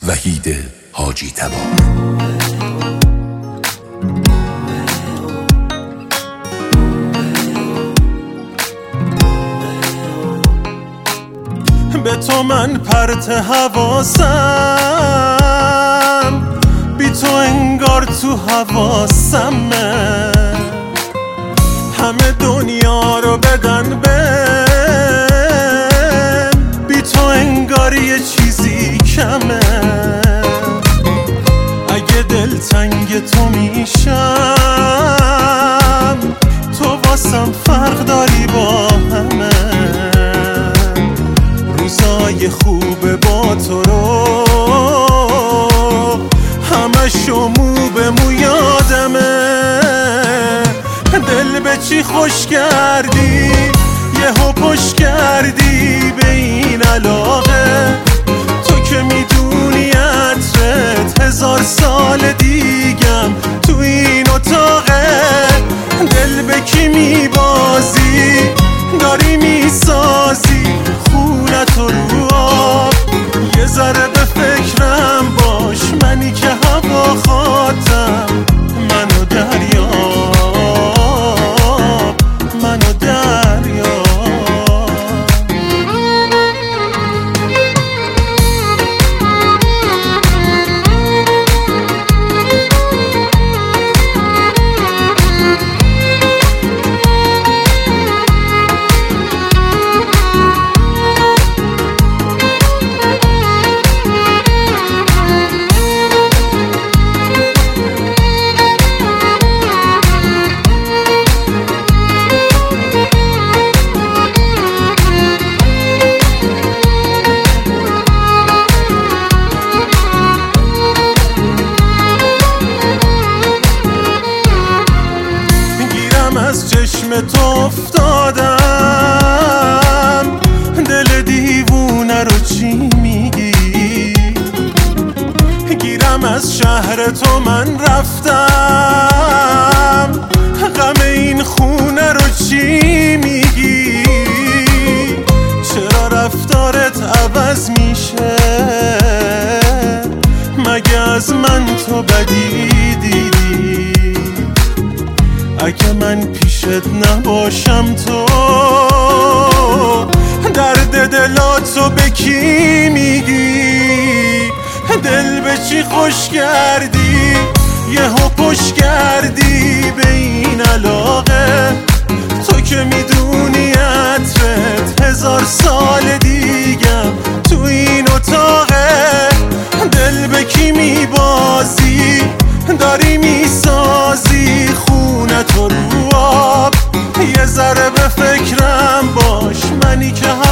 وحید حاجی تبار. به تو من پرت حواسم، بی تو انگار تو حواسمه. همه دنیا رو بدن بهم، بی تو انگار یه چیزی کمه. اگه دلتنگ تو میشم، تو واسم فرق داری با همه. روزای خوب با تو رو همشو مو به مو یادمه. دل به چی خوش کردی، یهو پشت کردی به این علاقه. تو که میدونی عطرت 1000 سال دیگم تو این اتاقه. دل به کی میبازی، داری میسازی خونت رو آب. یه ذره به فکرم باش، منی که هوا خواهدم. منو دریاب، منو دریاب. از چشم تو افتادم، دل دیوونه رو چی میگی؟ گیرم از شهر تو من رفتم، غم این خونه رو چی میگی؟ چرا رفتارت عوض میشه؟ مگه از من تو بدی دیدی؟ اگه من پیشت نباشم تو درد دلاتو به کی میگی؟ دل به چی خوش کردی، یهو پشت کردی به این علاقه. تو که میدونی عطرت 1000 سال دیگم تو این اتاقه. دل به کی میبازی، داری میسازی خونت رو آب. یه ذره به فکرم باش، منی که